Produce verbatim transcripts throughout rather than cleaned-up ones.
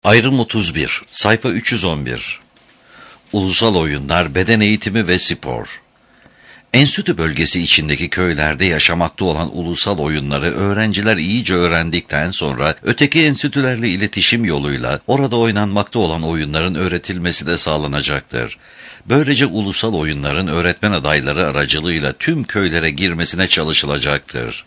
Ayrım otuz bir, sayfa üç yüz on bir. Ulusal oyunlar, beden eğitimi ve spor. Enstitü bölgesi içindeki köylerde yaşamakta olan ulusal oyunları öğrenciler iyice öğrendikten sonra öteki enstitülerle iletişim yoluyla orada oynanmakta olan oyunların öğretilmesi de sağlanacaktır. Böylece ulusal oyunların öğretmen adayları aracılığıyla tüm köylere girmesine çalışılacaktır.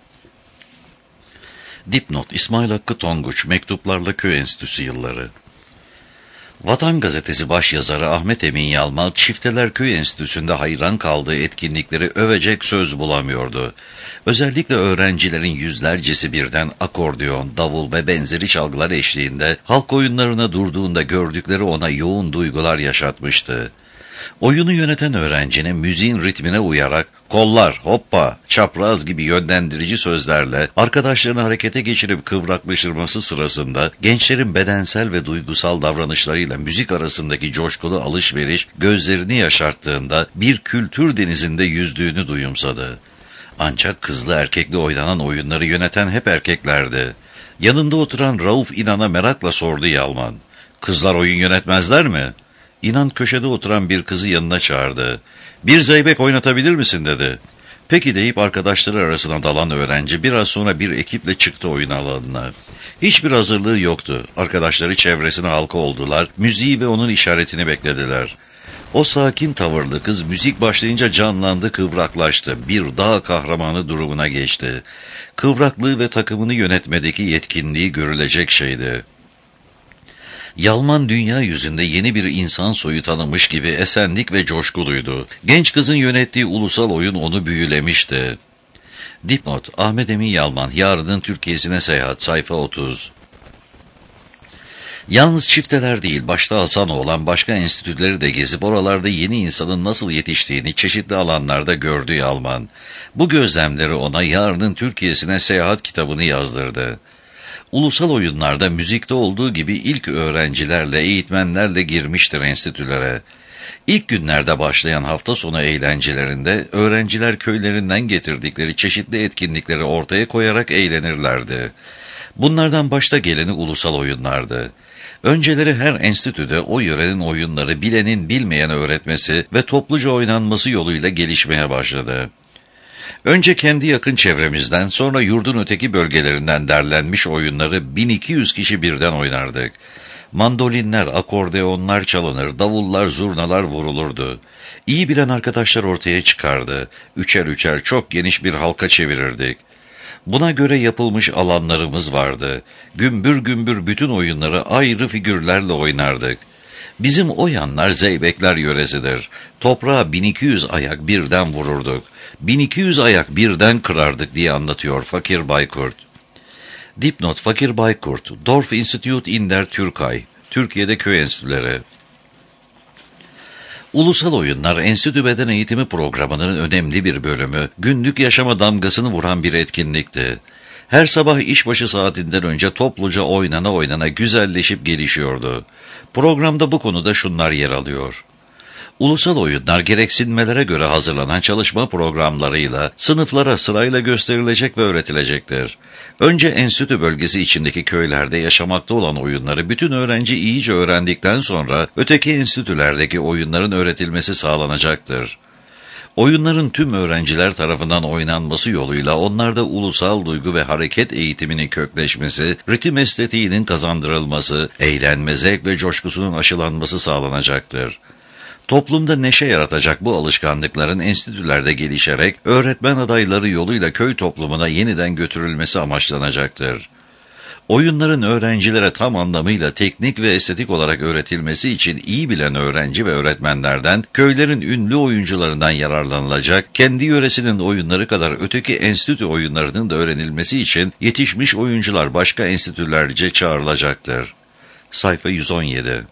Dipnot: İsmail Hakkı Tonguç, Mektuplarla Köy Enstitüsü Yılları. Vatan Gazetesi başyazarı Ahmet Emin Yalman, Çifteler Köy Enstitüsü'nde hayran kaldığı etkinlikleri övecek söz bulamıyordu. Özellikle öğrencilerin yüzlercesi birden akordeon, davul ve benzeri çalgılar eşliğinde halk oyunlarına durduğunda gördükleri ona yoğun duygular yaşatmıştı. Oyunu yöneten öğrencinin müziğin ritmine uyarak kollar, hoppa, çapraz gibi yönlendirici sözlerle arkadaşlarını harekete geçirip kıvraklaştırması sırasında gençlerin bedensel ve duygusal davranışlarıyla müzik arasındaki coşkulu alışveriş gözlerini yaşarttığında bir kültür denizinde yüzdüğünü duyumsadı. Ancak kızlı erkekli oynanan oyunları yöneten hep erkeklerdi. Yanında oturan Rauf İnan'a merakla sordu Yalman. "Kızlar oyun yönetmezler mi?" İnan köşede oturan bir kızı yanına çağırdı. "Bir zeybek oynatabilir misin?" dedi. "Peki" deyip arkadaşları arasına dalan öğrenci biraz sonra bir ekiple çıktı oyun alanına. Hiçbir hazırlığı yoktu. Arkadaşları çevresine halka oldular, müziği ve onun işaretini beklediler. O sakin tavırlı kız müzik başlayınca canlandı, kıvraklaştı. Bir dağ kahramanı durumuna geçti. Kıvraklığı ve takımını yönetmedeki yetkinliği görülecek şeydi. Yalman dünya yüzünde yeni bir insan soyu tanımış gibi esenlik ve coşkuluydu. Genç kızın yönettiği ulusal oyun onu büyülemişti. Dipnot: Ahmet Emin Yalman, Yarının Türkiye'sine Seyahat, sayfa otuz. Yalnız çifteler değil, başta Hasan'ı olan başka enstitüleri de gezip oralarda yeni insanın nasıl yetiştiğini çeşitli alanlarda gördü Yalman. Bu gözlemleri ona Yarının Türkiye'sine Seyahat kitabını yazdırdı. Ulusal oyunlarda müzikte olduğu gibi ilk öğrencilerle, eğitmenlerle girmiştir enstitülere. İlk günlerde başlayan hafta sonu eğlencelerinde öğrenciler köylerinden getirdikleri çeşitli etkinlikleri ortaya koyarak eğlenirlerdi. Bunlardan başta geleni ulusal oyunlardı. Önceleri her enstitüde o yörenin oyunları bilenin bilmeyene öğretmesi ve topluca oynanması yoluyla gelişmeye başladı. Önce kendi yakın çevremizden, sonra yurdun öteki bölgelerinden derlenmiş oyunları bin iki yüz kişi birden oynardık. Mandolinler, akordeonlar çalınır, davullar, zurnalar vurulurdu. İyi bilen arkadaşlar ortaya çıkardı. Üçer üçer çok geniş bir halka çevirirdik. Buna göre yapılmış alanlarımız vardı. Gümbür gümbür bütün oyunları ayrı figürlerle oynardık. Bizim o yanlar Zeybekler yöresidir. Toprağa bin iki yüz ayak birden vururduk. bin iki yüz ayak birden kırardık diye anlatıyor Fakir Baykurt. Dipnot: Fakir Baykurt, Dorf Institute in der Türkei, Türkiye'de köy enstitüleri. Ulusal oyunlar, enstitü beden eğitimi programının önemli bir bölümü, günlük yaşama damgasını vuran bir etkinlikti. Her sabah işbaşı saatinden önce topluca oynana oynana güzelleşip gelişiyordu. Programda bu konuda şunlar yer alıyor. Ulusal oyunlar gereksinmelere göre hazırlanan çalışma programlarıyla sınıflara sırayla gösterilecek ve öğretilecektir. Önce enstitü bölgesi içindeki köylerde yaşamakta olan oyunları bütün öğrenci iyice öğrendikten sonra öteki enstitülerdeki oyunların öğretilmesi sağlanacaktır. Oyunların tüm öğrenciler tarafından oynanması yoluyla onlarda ulusal duygu ve hareket eğitiminin kökleşmesi, ritim estetiğinin kazandırılması, eğlenme, zevk ve coşkusunun aşılanması sağlanacaktır. Toplumda neşe yaratacak bu alışkanlıkların enstitülerde gelişerek öğretmen adayları yoluyla köy toplumuna yeniden götürülmesi amaçlanacaktır. Oyunların öğrencilere tam anlamıyla teknik ve estetik olarak öğretilmesi için iyi bilen öğrenci ve öğretmenlerden, köylerin ünlü oyuncularından yararlanılacak, kendi yöresinin oyunları kadar öteki enstitü oyunlarının da öğrenilmesi için yetişmiş oyuncular başka enstitülerce çağrılacaktır. Sayfa yüz on yedi.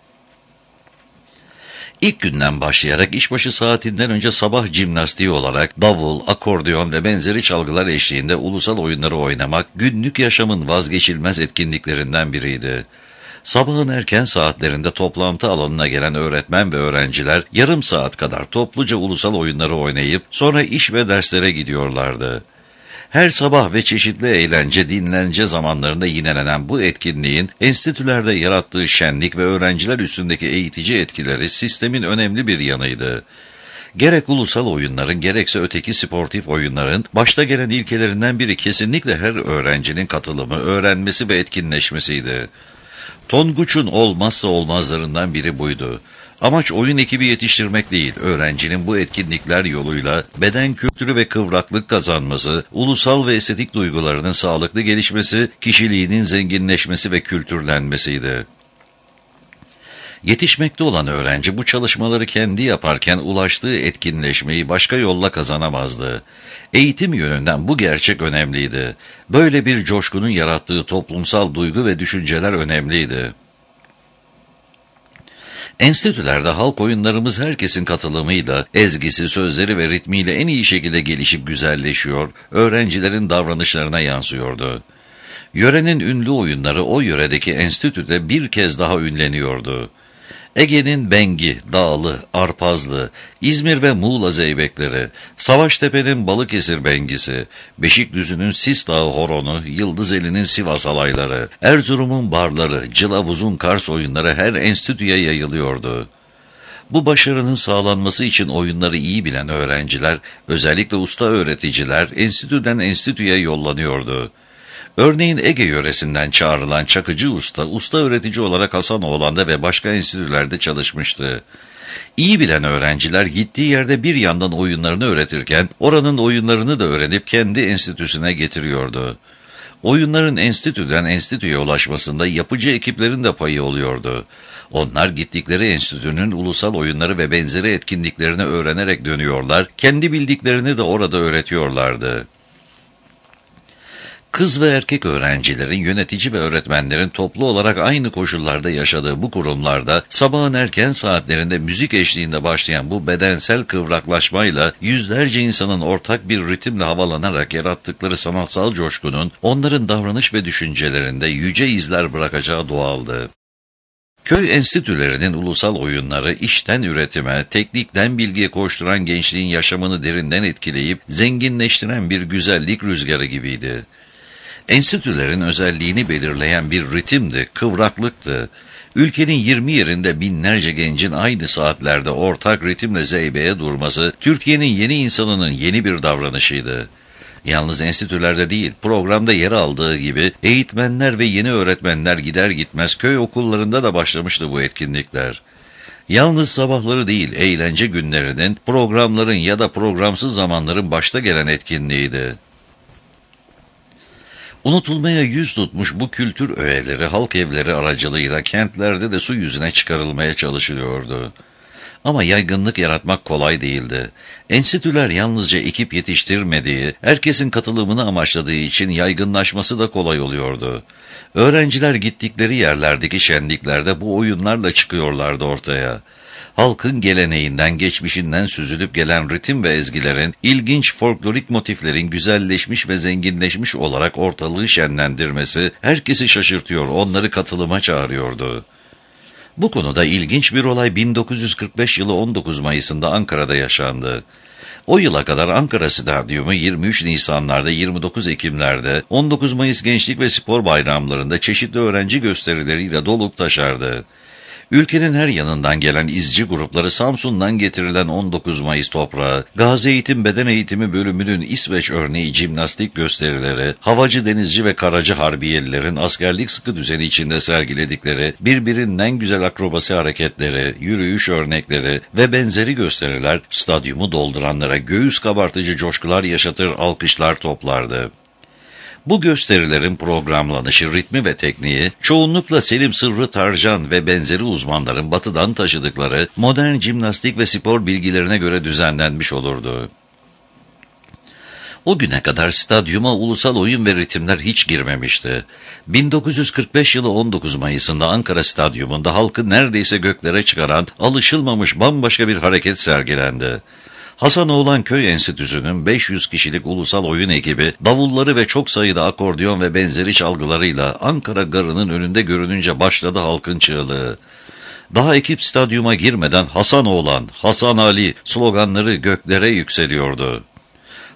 İlk günden başlayarak işbaşı saatinden önce sabah jimnastiği olarak davul, akordeon ve benzeri çalgılar eşliğinde ulusal oyunları oynamak günlük yaşamın vazgeçilmez etkinliklerinden biriydi. Sabahın erken saatlerinde toplantı alanına gelen öğretmen ve öğrenciler yarım saat kadar topluca ulusal oyunları oynayıp sonra iş ve derslere gidiyorlardı. Her sabah ve çeşitli eğlence, dinlence zamanlarında yinelenen bu etkinliğin enstitülerde yarattığı şenlik ve öğrenciler üstündeki eğitici etkileri sistemin önemli bir yanıydı. Gerek ulusal oyunların gerekse öteki sportif oyunların başta gelen ilkelerinden biri kesinlikle her öğrencinin katılımı, öğrenmesi ve etkinleşmesiydi. Tonguç'un olmazsa olmazlarından biri buydu. Amaç oyun ekibi yetiştirmek değil, öğrencinin bu etkinlikler yoluyla beden kültürü ve kıvraklık kazanması, ulusal ve estetik duygularının sağlıklı gelişmesi, kişiliğinin zenginleşmesi ve kültürlenmesiydi. Yetişmekte olan öğrenci bu çalışmaları kendi yaparken ulaştığı etkinleşmeyi başka yolla kazanamazdı. Eğitim yönünden bu gerçek önemliydi. Böyle bir coşkunun yarattığı toplumsal duygu ve düşünceler önemliydi. Enstitülerde halk oyunlarımız herkesin katılımıyla, ezgisi, sözleri ve ritmiyle en iyi şekilde gelişip güzelleşiyor, öğrencilerin davranışlarına yansıyordu. Yörenin ünlü oyunları o yöredeki enstitüde bir kez daha ünleniyordu. Ege'nin Bengi, Dağlı, Arpazlı, İzmir ve Muğla Zeybekleri, Savaştepe'nin Balıkesir Bengisi, Beşikdüzü'nün Sis Dağı Horonu, Yıldızeli'nin Sivas Alayları, Erzurum'un Barları, Cılavuz'un Kars oyunları her enstitüye yayılıyordu. Bu başarının sağlanması için oyunları iyi bilen öğrenciler, özellikle usta öğreticiler enstitüden enstitüye yollanıyordu. Örneğin Ege yöresinden çağrılan Çakıcı Usta, usta öğretici olarak Hasanoğlan'da ve başka enstitülerde çalışmıştı. İyi bilen öğrenciler gittiği yerde bir yandan oyunlarını öğretirken, oranın oyunlarını da öğrenip kendi enstitüsüne getiriyordu. Oyunların enstitüden enstitüye ulaşmasında yapıcı ekiplerin de payı oluyordu. Onlar gittikleri enstitünün ulusal oyunları ve benzeri etkinliklerini öğrenerek dönüyorlar, kendi bildiklerini de orada öğretiyorlardı. Kız ve erkek öğrencilerin, yönetici ve öğretmenlerin toplu olarak aynı koşullarda yaşadığı bu kurumlarda sabahın erken saatlerinde müzik eşliğinde başlayan bu bedensel kıvraklaşmayla yüzlerce insanın ortak bir ritimle havalanarak yarattıkları sanatsal coşkunun onların davranış ve düşüncelerinde yüce izler bırakacağı doğaldı. Köy enstitülerinin ulusal oyunları işten üretime, teknikten bilgiye koşturan gençliğin yaşamını derinden etkileyip zenginleştiren bir güzellik rüzgarı gibiydi. Enstitülerin özelliğini belirleyen bir ritimdi, kıvraklıktı. Ülkenin yirmi yerinde binlerce gencin aynı saatlerde ortak ritimle zeybeye durması, Türkiye'nin yeni insanının yeni bir davranışıydı. Yalnız enstitülerde değil, programda yer aldığı gibi eğitmenler ve yeni öğretmenler gider gitmez köy okullarında da başlamıştı bu etkinlikler. Yalnız sabahları değil, eğlence günlerinin, programların ya da programsız zamanların başta gelen etkinliğiydi. Unutulmaya yüz tutmuş bu kültür öğeleri halk evleri aracılığıyla kentlerde de su yüzüne çıkarılmaya çalışılıyordu. Ama yaygınlık yaratmak kolay değildi. Enstitüler yalnızca ekip yetiştirmediği, herkesin katılımını amaçladığı için yaygınlaşması da kolay oluyordu. Öğrenciler gittikleri yerlerdeki şenliklerde bu oyunlarla çıkıyorlardı ortaya. Halkın geleneğinden, geçmişinden süzülüp gelen ritim ve ezgilerin, ilginç folklorik motiflerin güzelleşmiş ve zenginleşmiş olarak ortalığı şenlendirmesi herkesi şaşırtıyor, onları katılıma çağırıyordu. Bu konuda ilginç bir olay bin dokuz yüz kırk beş yılı on dokuz Mayıs'ında Ankara'da yaşandı. O yıla kadar Ankara Stadyumu yirmi üç Nisanlarda, yirmi dokuz Ekimlerde, on dokuz Mayıs Gençlik ve Spor Bayramlarında çeşitli öğrenci gösterileriyle dolup taşardı. Ülkenin her yanından gelen izci grupları Samsun'dan getirilen on dokuz Mayıs toprağı, Gazi Eğitim Beden Eğitimi bölümünün İsveç örneği jimnastik gösterileri, havacı, denizci ve karacı harbiyelilerin askerlik sıkı düzeni içinde sergiledikleri birbirinden güzel akrobasi hareketleri, yürüyüş örnekleri ve benzeri gösteriler stadyumu dolduranlara göğüs kabartıcı coşkular yaşatır, alkışlar toplardı. Bu gösterilerin programlanışı, ritmi ve tekniği, çoğunlukla Selim Sırrı Tarcan ve benzeri uzmanların batıdan taşıdıkları modern jimnastik ve spor bilgilerine göre düzenlenmiş olurdu. O güne kadar stadyuma ulusal oyun ve ritimler hiç girmemişti. bin dokuz yüz kırk beş yılı on dokuz Mayıs'ında Ankara Stadyumunda halkı neredeyse göklere çıkaran, alışılmamış bambaşka bir hareket sergilendi. Hasanoğlan Köy Enstitüsü'nün beş yüz kişilik ulusal oyun ekibi, davulları ve çok sayıda akordeon ve benzeri çalgılarıyla Ankara Garı'nın önünde görününce başladı halkın çığlığı. Daha ekip stadyuma girmeden Hasanoğlan, Hasan Ali sloganları göklere yükseliyordu.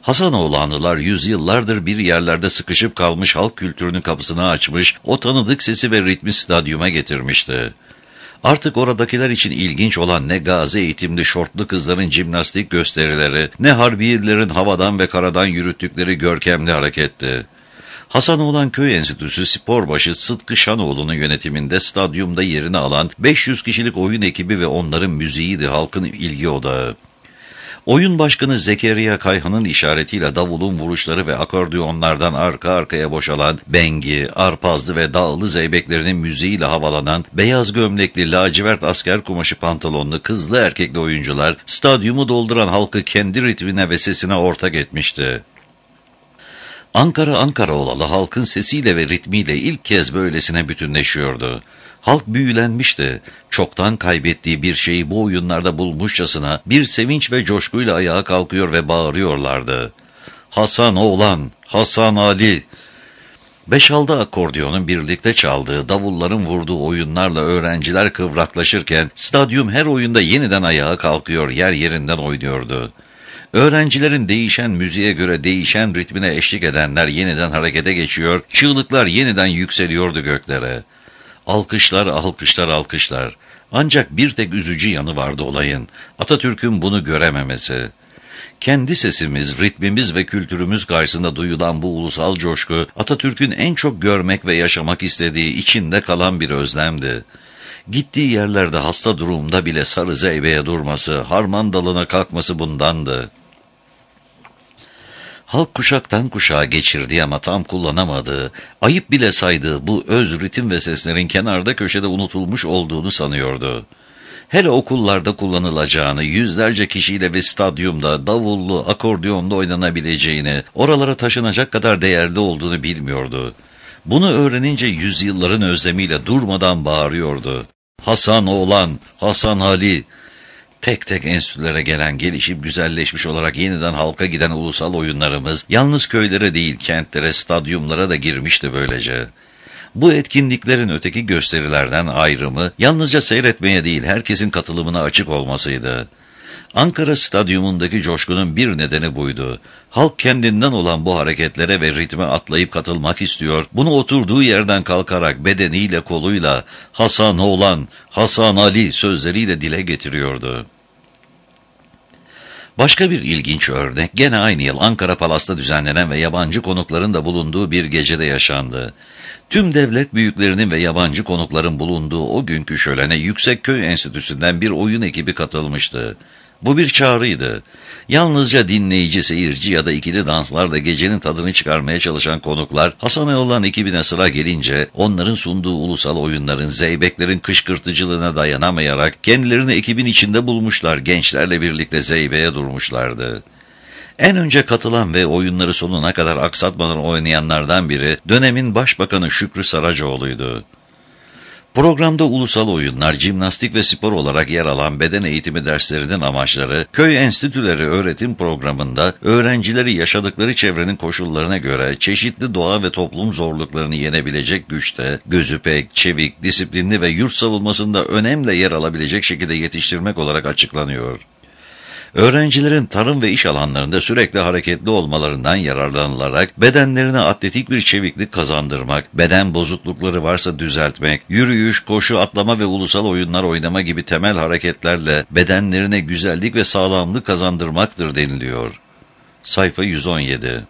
Hasanoğlanlılar yüzyıllardır bir yerlerde sıkışıp kalmış halk kültürünün kapısını açmış, o tanıdık sesi ve ritmi stadyuma getirmişti. Artık oradakiler için ilginç olan ne gazi eğitimli şortlu kızların jimnastik gösterileri, ne harbiyelerin havadan ve karadan yürüttükleri görkemli hareketti. Hasanoğlan Köy Enstitüsü sporbaşı Sıtkı Şanoğlu'nun yönetiminde stadyumda yerini alan beş yüz kişilik oyun ekibi ve onların müziğiydi halkın ilgi odağı. Oyun başkanı Zekeriya Kayhan'ın işaretiyle davulun vuruşları ve akordiyonlardan arka arkaya boşalan bengi, arpazlı ve dağlı zeybeklerinin müziğiyle havalanan beyaz gömlekli lacivert asker kumaşı pantolonlu kızlı erkekli oyuncular stadyumu dolduran halkı kendi ritmine ve sesine ortak etmişti. Ankara Ankara olalı halkın sesiyle ve ritmiyle ilk kez böylesine bütünleşiyordu. Halk büyülenmişti. Çoktan kaybettiği bir şeyi bu oyunlarda bulmuşçasına bir sevinç ve coşkuyla ayağa kalkıyor ve bağırıyorlardı. Hasan oğlan, Hasan Ali. Beş-altı akordiyonun birlikte çaldığı, davulların vurduğu oyunlarla öğrenciler kıvraklaşırken stadyum her oyunda yeniden ayağa kalkıyor, yer yerinden oynuyordu. Öğrencilerin değişen müziğe göre değişen ritmine eşlik edenler yeniden harekete geçiyor, çığlıklar yeniden yükseliyordu göklere. Alkışlar, alkışlar, alkışlar. Ancak bir tek üzücü yanı vardı olayın. Atatürk'ün bunu görememesi. Kendi sesimiz, ritmimiz ve kültürümüz karşısında duyulan bu ulusal coşku, Atatürk'ün en çok görmek ve yaşamak istediği içinde kalan bir özlemdi. Gittiği yerlerde hasta durumda bile sarı zeybeye durması, harman dalına kalkması bundandı. Halk kuşaktan kuşağa geçirdiği ama tam kullanamadığı, ayıp bile saydığı bu öz ritim ve seslerin kenarda köşede unutulmuş olduğunu sanıyordu. Hele okullarda kullanılacağını, yüzlerce kişiyle ve stadyumda davullu, akordiyonlu oynanabileceğini, oralara taşınacak kadar değerli olduğunu bilmiyordu. Bunu öğrenince yüzyılların özlemiyle durmadan bağırıyordu. Hasan oğlan, Hasan Ali. Tek tek enstitülere gelen, gelişip güzelleşmiş olarak yeniden halka giden ulusal oyunlarımız, yalnız köylere değil kentlere, stadyumlara da girmişti böylece. Bu etkinliklerin öteki gösterilerden ayrımı, yalnızca seyretmeye değil herkesin katılımına açık olmasıydı. Ankara Stadyumundaki coşkunun bir nedeni buydu. Halk kendinden olan bu hareketlere ve ritme atlayıp katılmak istiyor, bunu oturduğu yerden kalkarak bedeniyle koluyla Hasan oğlan, Hasan Ali sözleriyle dile getiriyordu. Başka bir ilginç örnek gene aynı yıl Ankara Palas'ta düzenlenen ve yabancı konukların da bulunduğu bir gecede yaşandı. Tüm devlet büyüklerinin ve yabancı konukların bulunduğu o günkü şölene Yüksekköy Enstitüsü'nden bir oyun ekibi katılmıştı. Bu bir çağrıydı. Yalnızca dinleyici, seyirci ya da ikili danslarla gecenin tadını çıkarmaya çalışan konuklar, Hasanoğlan ekibine sıra gelince onların sunduğu ulusal oyunların, zeybeklerin kışkırtıcılığına dayanamayarak kendilerini ekibin içinde bulmuşlar, gençlerle birlikte zeybeye durmuşlardı. En önce katılan ve oyunları sonuna kadar aksatmadan oynayanlardan biri dönemin Başbakanı Şükrü Saracoğlu'ydu. Programda ulusal oyunlar, jimnastik ve spor olarak yer alan beden eğitimi derslerinin amaçları, köy enstitüleri öğretim programında öğrencileri yaşadıkları çevrenin koşullarına göre çeşitli doğa ve toplum zorluklarını yenebilecek güçte, gözü pek, çevik, disiplinli ve yurt savunmasında önemli yer alabilecek şekilde yetiştirmek olarak açıklanıyor. Öğrencilerin tarım ve iş alanlarında sürekli hareketli olmalarından yararlanılarak bedenlerine atletik bir çeviklik kazandırmak, beden bozuklukları varsa düzeltmek, yürüyüş, koşu, atlama ve ulusal oyunlar oynama gibi temel hareketlerle bedenlerine güzellik ve sağlamlık kazandırmaktır deniliyor. Sayfa yüz on yedi.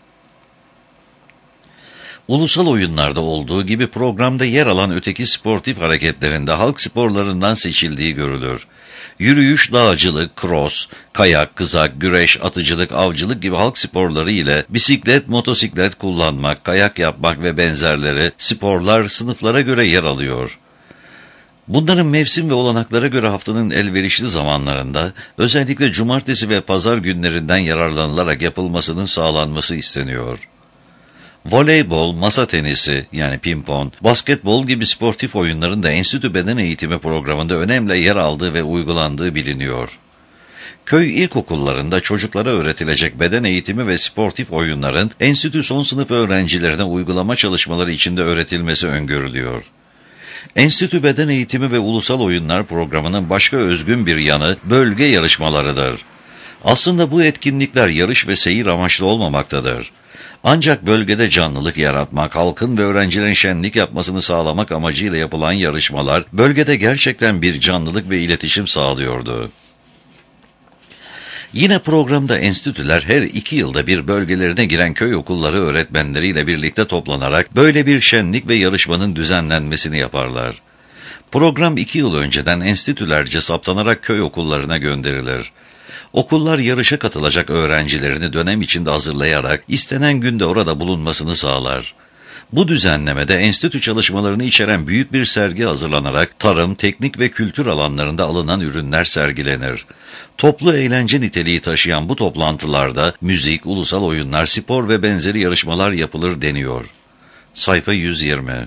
Ulusal oyunlarda olduğu gibi programda yer alan öteki sportif hareketlerinde halk sporlarından seçildiği görülür. Yürüyüş, dağcılık, cross, kayak, kızak, güreş, atıcılık, avcılık gibi halk sporları ile bisiklet, motosiklet kullanmak, kayak yapmak ve benzerleri sporlar sınıflara göre yer alıyor. Bunların mevsim ve olanaklara göre haftanın elverişli zamanlarında özellikle cumartesi ve pazar günlerinden yararlanılarak yapılmasının sağlanması isteniyor. Voleybol, masa tenisi yani pimpon, basketbol gibi sportif oyunların da enstitü beden eğitimi programında önemli yer aldığı ve uygulandığı biliniyor. Köy ilkokullarında çocuklara öğretilecek beden eğitimi ve sportif oyunların enstitü son sınıf öğrencilerine uygulama çalışmaları içinde öğretilmesi öngörülüyor. Enstitü Beden Eğitimi ve Ulusal Oyunlar programının başka özgün bir yanı bölge yarışmalarıdır. Aslında bu etkinlikler yarış ve seyir amaçlı olmamaktadır. Ancak bölgede canlılık yaratmak, halkın ve öğrencilerin şenlik yapmasını sağlamak amacıyla yapılan yarışmalar, bölgede gerçekten bir canlılık ve iletişim sağlıyordu. Yine programda enstitüler her iki yılda bir bölgelerine giren köy okulları öğretmenleriyle birlikte toplanarak böyle bir şenlik ve yarışmanın düzenlenmesini yaparlar. Program iki yıl önceden enstitülerce saptanarak köy okullarına gönderilir. Okullar yarışa katılacak öğrencilerini dönem içinde hazırlayarak istenen günde orada bulunmasını sağlar. Bu düzenlemede enstitü çalışmalarını içeren büyük bir sergi hazırlanarak tarım, teknik ve kültür alanlarında alınan ürünler sergilenir. Toplu eğlence niteliği taşıyan bu toplantılarda müzik, ulusal oyunlar, spor ve benzeri yarışmalar yapılır deniyor. Sayfa yüz yirmi.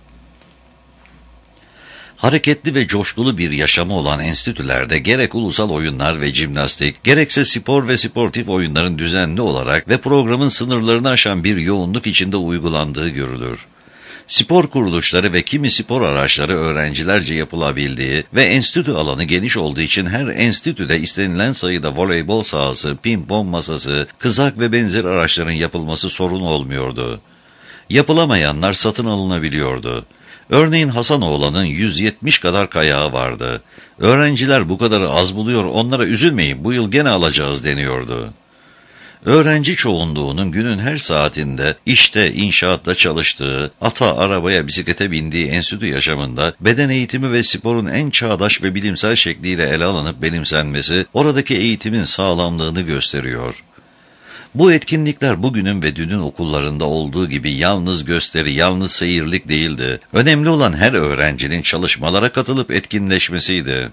Hareketli ve coşkulu bir yaşamı olan enstitülerde gerek ulusal oyunlar ve jimnastik, gerekse spor ve sportif oyunların düzenli olarak ve programın sınırlarını aşan bir yoğunluk içinde uygulandığı görülür. Spor kuruluşları ve kimi spor araçları öğrencilerce yapılabildiği ve enstitü alanı geniş olduğu için her enstitüde istenilen sayıda voleybol sahası, pimpon masası, kızak ve benzeri araçların yapılması sorun olmuyordu. Yapılamayanlar satın alınabiliyordu. Örneğin Hasanoğlan'ın yüz yetmiş kadar kayağı vardı. Öğrenciler bu kadarı az buluyor, onlara üzülmeyin, bu yıl gene alacağız deniyordu. Öğrenci çoğunluğunun günün her saatinde işte, inşaatta çalıştığı, ata, arabaya, bisiklete bindiği enstitü yaşamında beden eğitimi ve sporun en çağdaş ve bilimsel şekliyle ele alınıp benimsenmesi oradaki eğitimin sağlamlığını gösteriyor. Bu etkinlikler bugünün ve dünün okullarında olduğu gibi yalnız gösteri, yalnız seyirlik değildi. Önemli olan her öğrencinin çalışmalara katılıp etkinleşmesiydi.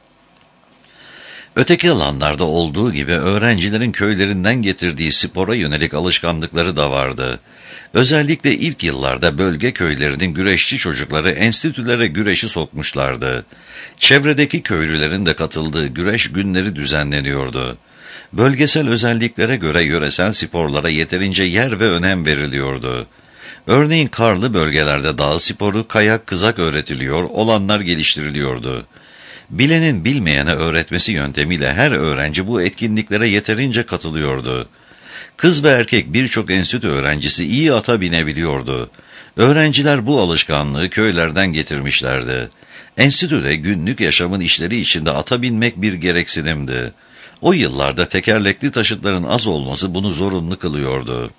Öteki alanlarda olduğu gibi öğrencilerin köylerinden getirdiği spora yönelik alışkanlıkları da vardı. Özellikle ilk yıllarda bölge köylerinin güreşçi çocukları enstitülere güreşi sokmuşlardı. Çevredeki köylülerin de katıldığı güreş günleri düzenleniyordu. Bölgesel özelliklere göre yöresel sporlara yeterince yer ve önem veriliyordu. Örneğin karlı bölgelerde dağ sporu, kayak, kızak öğretiliyor, olanlar geliştiriliyordu. Bilenin bilmeyene öğretmesi yöntemiyle her öğrenci bu etkinliklere yeterince katılıyordu. Kız ve erkek birçok enstitü öğrencisi iyi ata binebiliyordu. Öğrenciler bu alışkanlığı köylerden getirmişlerdi. Enstitüde günlük yaşamın işleri içinde ata binmek bir gereksinimdi. O yıllarda tekerlekli taşıtların az olması bunu zorunlu kılıyordu.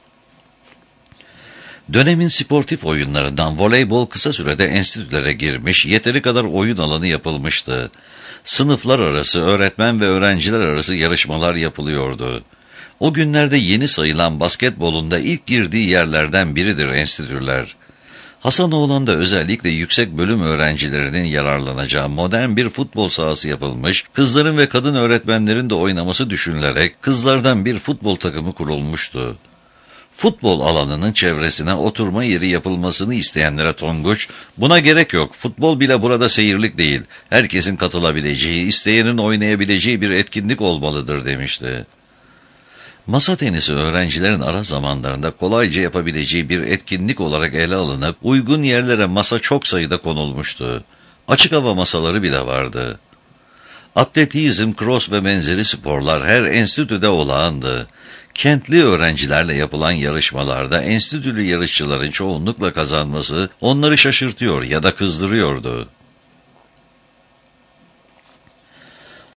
Dönemin sportif oyunlarından voleybol kısa sürede enstitülere girmiş, yeteri kadar oyun alanı yapılmıştı. Sınıflar arası, öğretmen ve öğrenciler arası yarışmalar yapılıyordu. O günlerde yeni sayılan basketbolun da ilk girdiği yerlerden biridir enstitüler. Hasanoğlan'da özellikle yüksek bölüm öğrencilerinin yararlanacağı modern bir futbol sahası yapılmış, kızların ve kadın öğretmenlerin de oynaması düşünülerek kızlardan bir futbol takımı kurulmuştu. Futbol alanının çevresine oturma yeri yapılmasını isteyenlere Tonguç, "Buna gerek yok, futbol bile burada seyirlik değil, herkesin katılabileceği, isteyenin oynayabileceği bir etkinlik olmalıdır" demişti. Masa tenisi öğrencilerin ara zamanlarında kolayca yapabileceği bir etkinlik olarak ele alınıp uygun yerlere masa çok sayıda konulmuştu. Açık hava masaları bile vardı. Atletizm, cross ve benzeri sporlar her enstitüde olağandı. Kentli öğrencilerle yapılan yarışmalarda enstitülü yarışçıların çoğunlukla kazanması onları şaşırtıyor ya da kızdırıyordu.